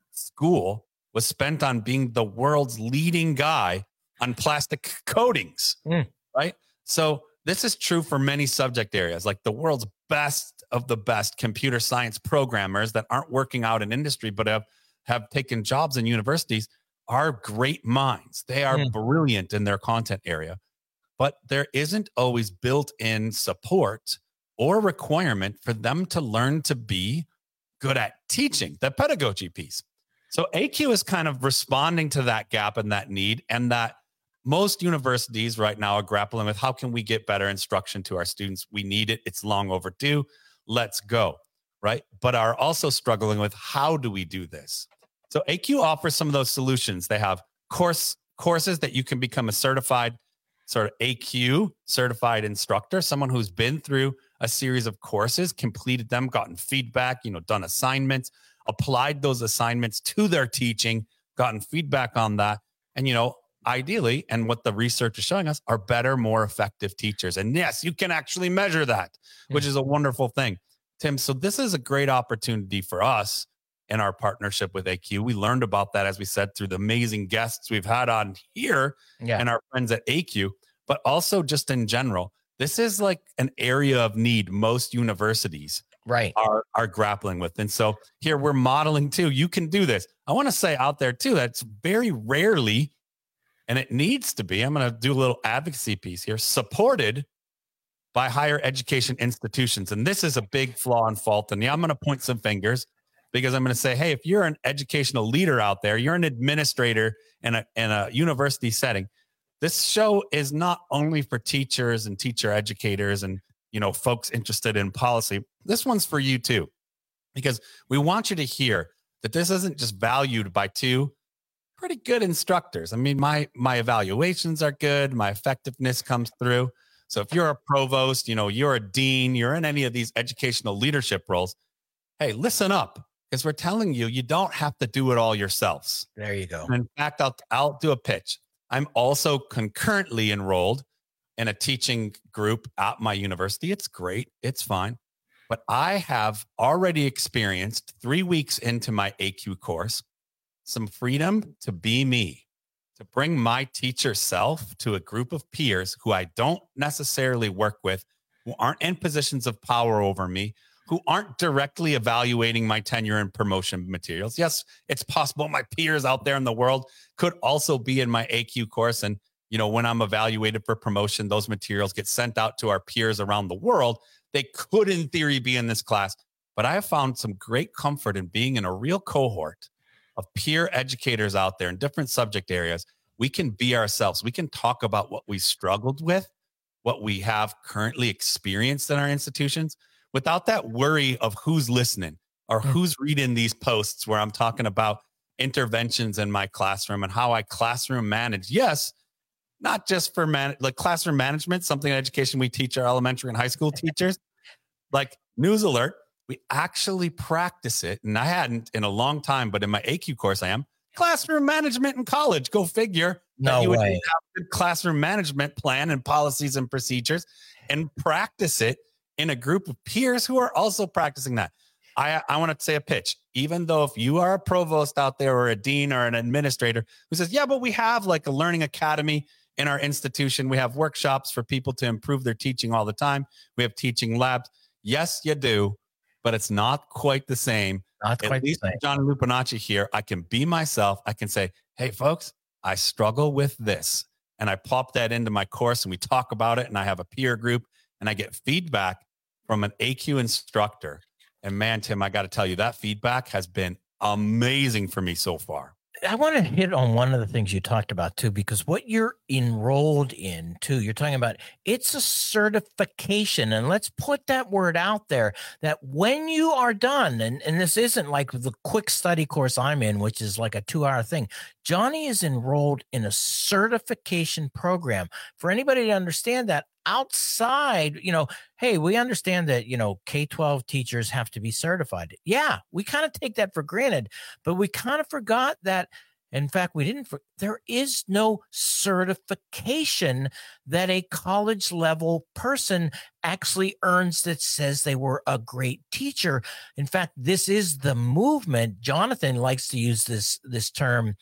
school was spent on being the world's leading guy on plastic coatings, mm. right? So this is true for many subject areas, like the world's best of the best computer science programmers that aren't working out in industry, but have, have taken jobs in universities are great minds. They are mm. brilliant in their content area, but there isn't always built-in support or requirement for them to learn to be good at teaching, the pedagogy piece. So A Q is kind of responding to that gap and that need, and that most universities right now are grappling with how can we get better instruction to our students? We need it. It's long overdue. Let's go, right? But are also struggling with how do we do this? So A Q offers some of those solutions. They have course courses that you can become a certified sort of A Q certified instructor, someone who's been through a series of courses, completed them, gotten feedback, you know, done assignments, applied those assignments to their teaching, gotten feedback on that. And, you know, ideally, and what the research is showing us, are better, more effective teachers. And yes, you can actually measure that, which is a wonderful thing. Tim, so this is a great opportunity for us in our partnership with A Q. We learned about that, as we said, through the amazing guests we've had on here yeah. and our friends at A Q, but also just in general. This is like an area of need most universities right. are, are grappling with. And so here we're modeling too. You can do this. I want to say out there too, that's very rarely, and it needs to be, I'm going to do a little advocacy piece here, supported by higher education institutions. And this is a big flaw and fault. And yeah, I'm going to point some fingers, because I'm going to say, hey, if you're an educational leader out there, you're an administrator in a, in a university setting, this show is not only for teachers and teacher educators and, you know, folks interested in policy. This one's for you too, because we want you to hear that this isn't just valued by two pretty good instructors. I mean, my, my evaluations are good. My effectiveness comes through. So if you're a provost, you know, you're a dean, you're in any of these educational leadership roles, hey, listen up. Because we're telling you, you don't have to do it all yourselves. There you go. And in fact, I'll, I'll do a pitch. I'm also concurrently enrolled in a teaching group at my university. It's great. It's fine. But I have already experienced three weeks into my A Q course, some freedom to be me, to bring my teacher self to a group of peers who I don't necessarily work with, who aren't in positions of power over me, who aren't directly evaluating my tenure and promotion materials. Yes, it's possible my peers out there in the world could also be in my A Q course. And, you know, when I'm evaluated for promotion, those materials get sent out to our peers around the world. They could, in theory, be in this class. But I have found some great comfort in being in a real cohort of peer educators out there in different subject areas. We can be ourselves. We can talk about what we struggled with, what we have currently experienced in our institutions, without that worry of who's listening or who's reading these posts where I'm talking about interventions in my classroom and how I classroom manage. Yes, not just for man, like classroom management, something in education we teach our elementary and high school teachers. Like, news alert, we actually practice it. And I hadn't in a long time, but in my A Q course, I am. Classroom management in college. Go figure. No that you would way. have a good classroom management plan and policies and procedures and practice it in a group of peers who are also practicing that. I, I want to say a pitch. Even though if you are a provost out there or a dean or an administrator who says, yeah, but we have like a learning academy in our institution. We have workshops for people to improve their teaching all the time. We have teaching labs. Yes, you do, but it's not quite the same. Not quite At least the same. John Lupinacci here, I can be myself. I can say, hey, folks, I struggle with this. And I plop that into my course and we talk about it. And I have a peer group and I get feedback from an A Q instructor. And man, Tim, I got to tell you, that feedback has been amazing for me so far. I want to hit on one of the things you talked about too, because what you're enrolled in too, you're talking about, it's a certification. And let's put that word out there that when you are done, and, and this isn't like the quick study course I'm in, which is like a two hour thing. Johnny is enrolled in a certification program. For anybody to understand that, outside, you know, hey, we understand that, you know, K twelve teachers have to be certified. Yeah, we kind of take that for granted, but we kind of forgot that. In fact, we didn't, there is no certification that a college level person actually earns that says they were a great teacher. In fact, this is the movement. Jonathan likes to use this, this term,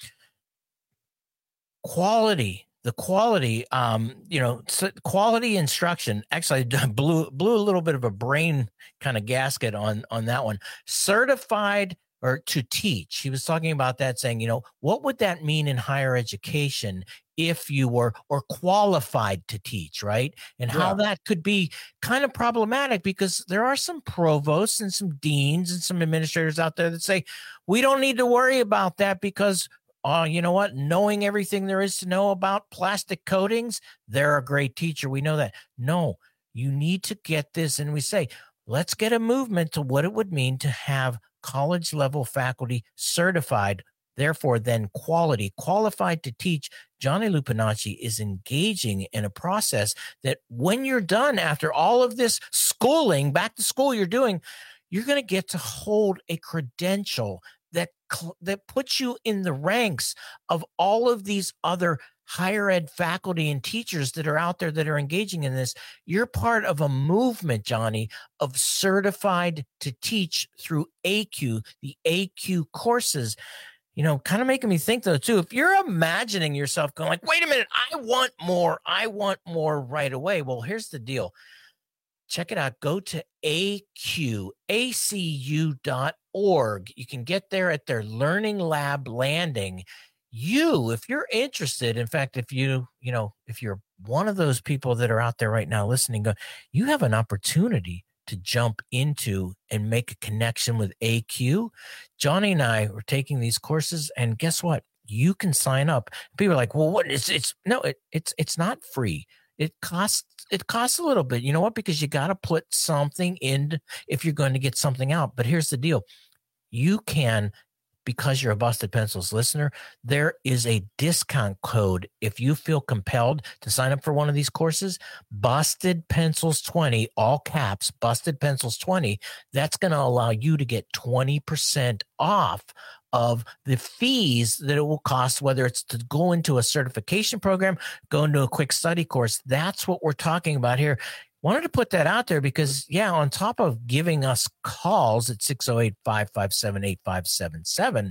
quality. The quality, um, you know, quality instruction. Actually, I blew blew a little bit of a brain kind of gasket on on that one. Certified or to teach. He was talking about that, saying, you know, what would that mean in higher education if you were or qualified to teach, right? And how Yeah. that could be kind of problematic because there are some provosts and some deans and some administrators out there that say we don't need to worry about that because. Oh, uh, you know what? Knowing everything there is to know about plastic coatings, they're a great teacher. We know that. No, you need to get this. And we say, let's get a movement to what it would mean to have college level faculty certified, therefore then quality, qualified to teach. Johnny Lupinacci is engaging in a process that when you're done after all of this schooling, back to school you're doing, you're going to get to hold a credential that that puts you in the ranks of all of these other higher ed faculty and teachers that are out there that are engaging in this. You're part of a movement, Johnny, of certified to teach through A Q, the A Q courses. You know, kind of making me think though, too, if you're imagining yourself going like, wait a minute, I want more, I want more right away. Well, here's the deal. Check it out. Go to A Q, A C U dot org. You can get there at their Learning Lab landing. You, if you're interested, in fact, if you, you know, if you're one of those people that are out there right now listening, go, you have an opportunity to jump into and make a connection with A Q. Johnny and I are taking these courses, and guess what? You can sign up. People are like, well, what is it's no, it, it's it's not free. It costs it costs a little bit. You know what? Because you got to put something in if you're going to get something out. But here's the deal. You can, because you're a Busted Pencils listener, there is a discount code if you feel compelled to sign up for one of these courses. Busted Pencils twenty, all caps, Busted Pencils twenty. That's going to allow you to get twenty percent off of the fees that it will cost, whether it's to go into a certification program, go into a quick study course. That's what we're talking about here. Wanted to put that out there because, yeah, on top of giving us calls at six oh eight, five five seven, eight five seven seven,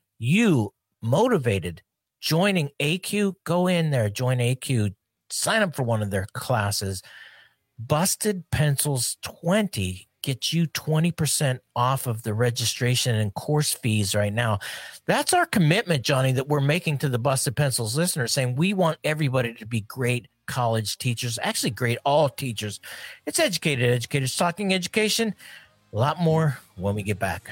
you motivated joining A Q, go in there, join A Q, sign up for one of their classes. Busted Pencils twenty gets you twenty percent off of the registration and course fees right now. That's our commitment, Johnny, that we're making to the Busted Pencils listeners, saying we want everybody to be great college teachers, actually great all teachers. It's Educated Educators Talking Education. A lot more when we get back.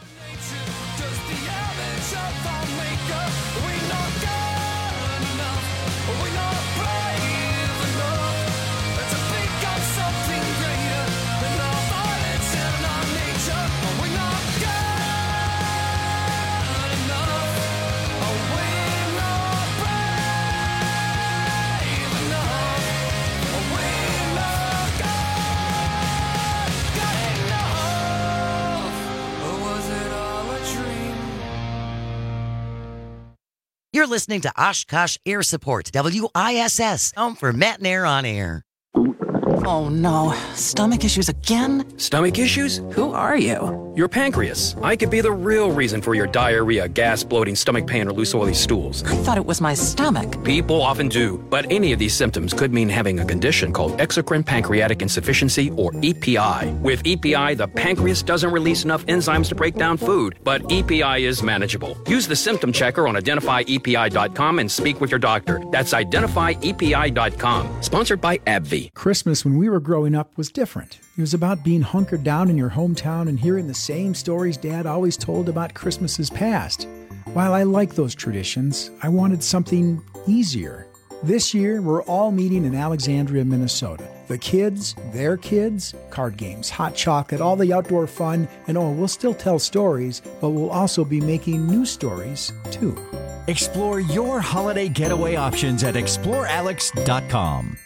You're listening to Oshkosh Air Support, W I S S, home for Matt and Air on air. Oh no, stomach issues again? Stomach issues? Who are you? Your pancreas. I could be the real reason for your diarrhea, gas, bloating, stomach pain, or loose oily stools. I thought it was my stomach. People often do, but any of these symptoms could mean having a condition called exocrine pancreatic insufficiency, or E P I. With E P I, the pancreas doesn't release enough enzymes to break down food, but E P I is manageable. Use the symptom checker on identify E P I dot com and speak with your doctor. That's identify E P I dot com. Sponsored by AbbVie. Christmas when we were growing up was different. It was about being hunkered down in your hometown and hearing the same stories Dad always told about Christmases past. While I like those traditions, I wanted something easier. This year, we're all meeting in Alexandria, Minnesota. The kids, their kids, card games, hot chocolate, all the outdoor fun, and oh, we'll still tell stories, but we'll also be making new stories, too. Explore your holiday getaway options at explore alex dot com.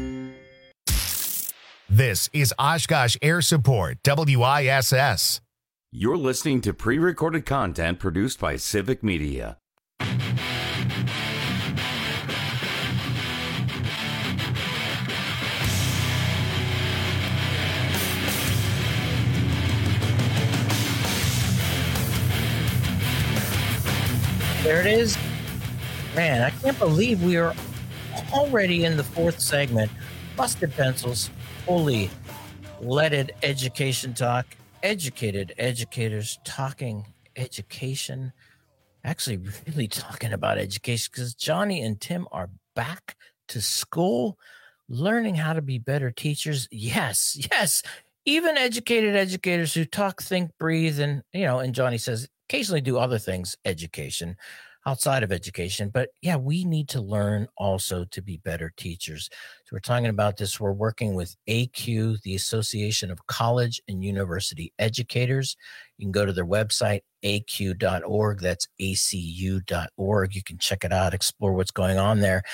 This is Oshkosh Air Support, W I S S. You're listening to pre-recorded content produced by Civic Media. There it is. Man, I can't believe we are already in the fourth segment. Busted Pencils, fully leaded education talk, educated educators talking education, actually really talking about education, because Johnny and Tim are back to school, learning how to be better teachers. Yes, yes. Even educated educators who talk, think, breathe, and, you know, and Johnny says occasionally do other things, education, outside of education. But yeah, we need to learn also to be better teachers. So we're talking about this. We're working with A Q, the Association of College and University Educators. You can go to their website, A Q dot org. That's A C U dot org. You can check it out, explore what's going on there.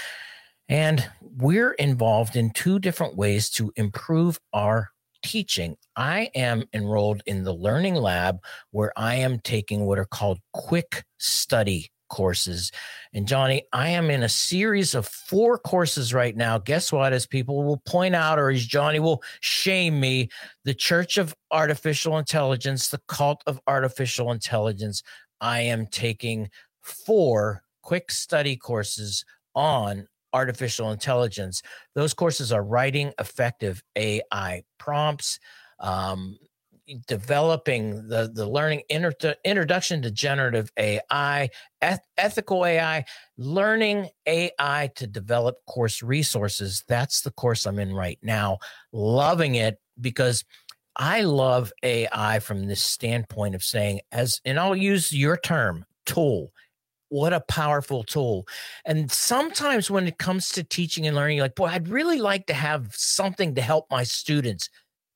And we're involved in two different ways to improve our teaching. I am enrolled in the Learning Lab, where I am taking what are called quick study courses. And Johnny, I am in a series of four courses right now. Guess what? As people will point out, or as Johnny will shame me, the Church of Artificial Intelligence, the Cult of Artificial Intelligence. I am taking four quick study courses on artificial intelligence. Those courses are writing effective A I prompts, um, developing the, the learning inter- introduction to generative A I, eth- ethical A I, learning A I to develop course resources. That's the course I'm in right now. Loving it, because I love A I from this standpoint of saying, as, and I'll use your term, tool. What a powerful tool. And sometimes when it comes to teaching and learning, you're like, boy, I'd really like to have something to help my students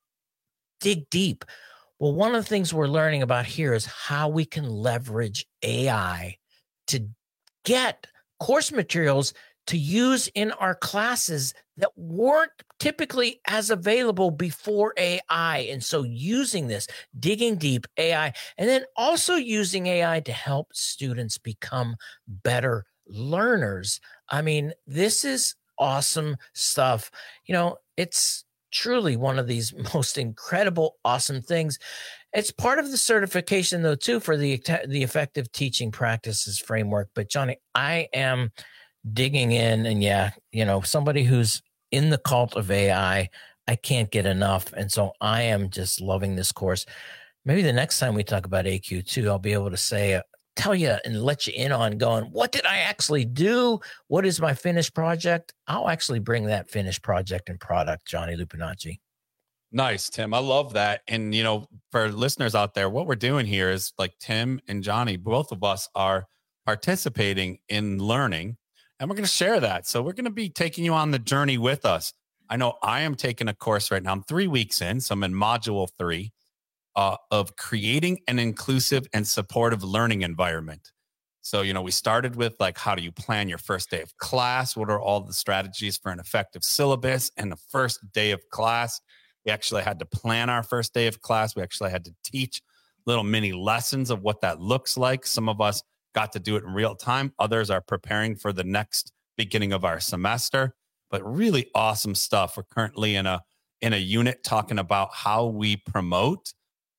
dig deep. Well, one of the things we're learning about here is how we can leverage A I to get course materials to use in our classes that weren't typically as available before A I. And so using this, digging deep A I, and then also using A I to help students become better learners. I mean, this is awesome stuff. You know, it's truly one of these most incredible, awesome things. It's part of the certification, though, too, for the, the Effective Teaching Practices Framework. But Johnny, I am digging in, and yeah, you know, somebody who's in the cult of A I, I can't get enough. And so I am just loving this course. Maybe the next time we talk about A Q too, I'll be able to say, uh, tell you and let you in on going, what did I actually do? What is my finished project? I'll actually bring that finished project and product, Johnny Lupinacci. Nice, Tim. I love that. And, you know, for listeners out there, what we're doing here is, like, Tim and Johnny, both of us are participating in learning. And we're going to share that. So we're going to be taking you on the journey with us. I know I am taking a course right now. I'm three weeks in, so I'm in module three uh, of creating an inclusive and supportive learning environment. So, you know, we started with, like, how do you plan your first day of class? What are all the strategies for an effective syllabus and the first day of class? We actually had to plan our first day of class. We actually had to teach little mini lessons of what that looks like. Some of us got to do it in real time. Others are preparing for the next beginning of our semester, but really awesome stuff. We're currently in a in a unit talking about how we promote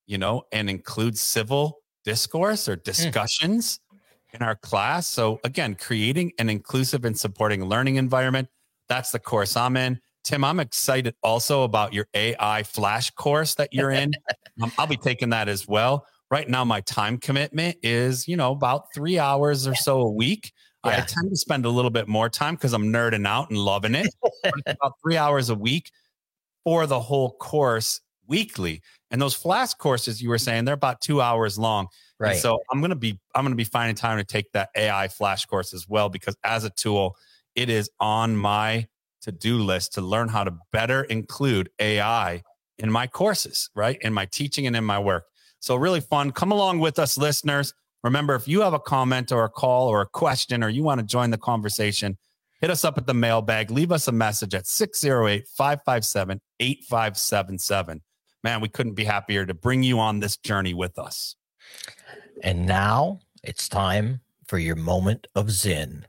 you know, and include civil discourse or discussions mm. in our class. So again, creating an inclusive and supporting learning environment. That's the course I'm in. Tim, I'm excited also about your A I Flash course that you're in. um, I'll be taking that as well. Right now, my time commitment is, you know, about three hours or so a week. Yeah. I tend to spend a little bit more time because I'm nerding out and loving it. It's about three hours a week for the whole course weekly. And those Flash courses you were saying, they're about two hours long. Right. And so I'm gonna be I'm gonna be finding time to take that A I Flash course as well, because as a tool, it is on my to-do list to learn how to better include A I in my courses, right? In my teaching and in my work. So really fun. Come along with us, listeners. Remember, if you have a comment or a call or a question, or you want to join the conversation, hit us up at the mailbag. Leave us a message at six oh eight, five five seven, eight five seven seven. Man, we couldn't be happier to bring you on this journey with us. And now it's time for your moment of Zen.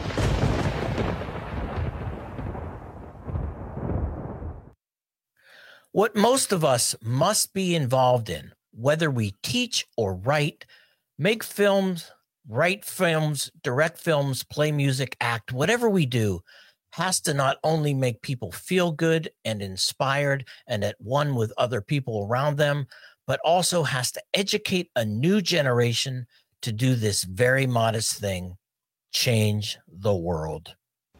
What most of us must be involved in, whether we teach or write, make films, write films, direct films, play music, act, whatever we do, has to not only make people feel good and inspired and at one with other people around them, but also has to educate a new generation to do this very modest thing, change the world.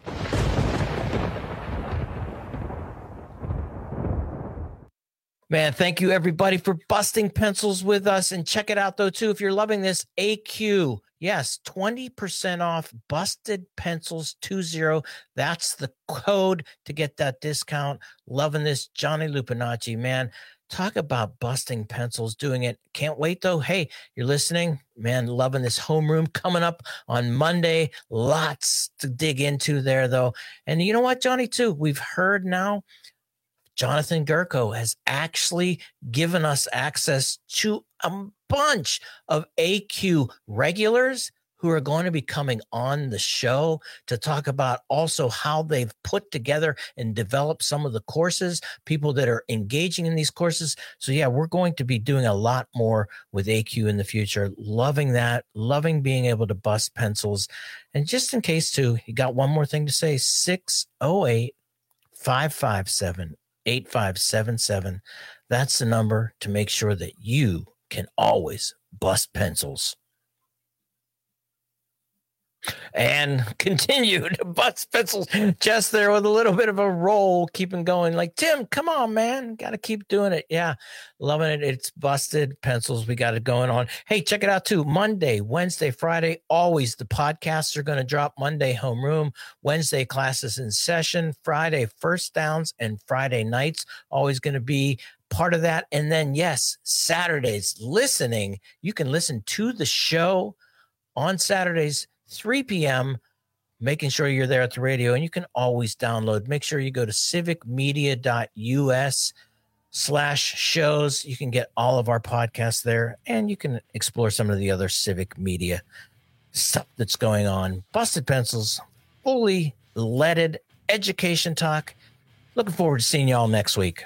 Man, thank you everybody for busting pencils with us. And check it out though too, if you're loving this, A Q, yes, twenty percent off Busted Pencils twenty. That's the code to get that discount. Loving this, Johnny Lupinacci, man. Talk about busting pencils, doing it. Can't wait though. Hey, you're listening, man, loving this homeroom coming up on Monday. Lots to dig into there though. And you know what, Johnny, too, we've heard now Jonathan Gerko has actually given us access to a bunch of A Q regulars who are going to be coming on the show to talk about also how they've put together and developed some of the courses, people that are engaging in these courses. So yeah, we're going to be doing a lot more with A Q in the future. Loving that, loving being able to bust pencils. And just in case too, you got one more thing to say, six oh eight, five five seven, eight five seven seven. That's the number to make sure that you can always bust pencils. And continue to bust pencils just there with a little bit of a roll, keeping going. Like, Tim, come on, man. Got to keep doing it. Yeah, loving it. It's Busted Pencils. We got it going on. Hey, check it out too. Monday, Wednesday, Friday, always the podcasts are going to drop. Monday, homeroom. Wednesday, classes in session. Friday, first downs. And Friday nights, always going to be part of that. And then, yes, Saturdays, listening. You can listen to the show on Saturdays, three p.m., making sure you're there at the radio, and you can always download. Make sure you go to civicmedia.us slash shows. You can get all of our podcasts there, and you can explore some of the other Civic Media stuff that's going on. Busted Pencils, fully leaded education talk. Looking forward to seeing y'all next week.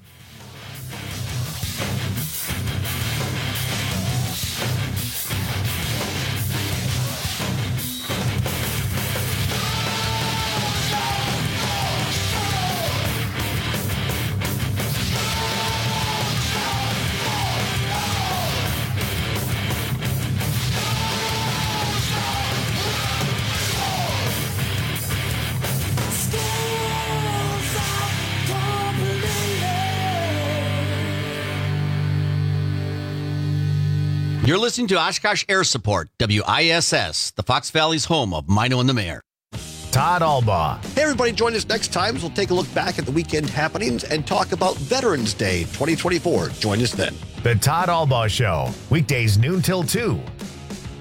You're listening to Oshkosh Air Support, W I S S, the Fox Valley's home of Mino and the Mayor. Todd Albaugh. Hey, everybody, join us next time as we'll take a look back at the weekend happenings and talk about Veterans Day twenty twenty-four. Join us then. The Todd Albaugh Show, weekdays noon till two.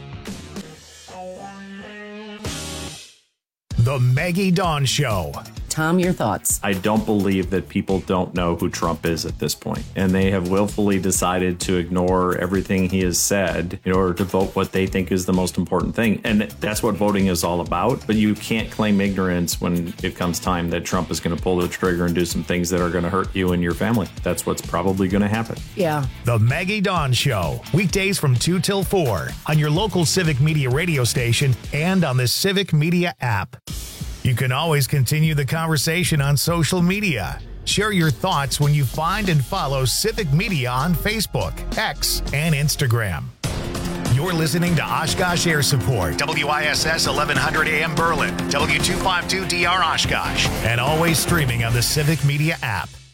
The Maggie Dawn Show. Tom, your thoughts? I don't believe that people don't know who Trump is at this point, and they have willfully decided to ignore everything he has said in order to vote what they think is the most important thing. And that's what voting is all about. But you can't claim ignorance when it comes time that Trump is going to pull the trigger and do some things that are going to hurt you and your family. That's what's probably going to happen. Yeah. The Maggie Dawn Show, weekdays from two till four on your local Civic Media radio station and on the Civic Media app. You can always continue the conversation on social media. Share your thoughts when you find and follow Civic Media on Facebook, X, and Instagram. You're listening to Oshkosh Air Support, W I S S eleven hundred A M Berlin, W two fifty-two D R Oshkosh, and always streaming on the Civic Media app.